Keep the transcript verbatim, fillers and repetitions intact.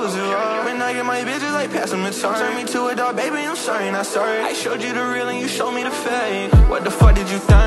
lose you all. When I get my bitches, like pass them the time. Turn me to a dog, baby, I'm sorry, not sorry. I showed you the real and you showed me the fake. What the fuck did you think?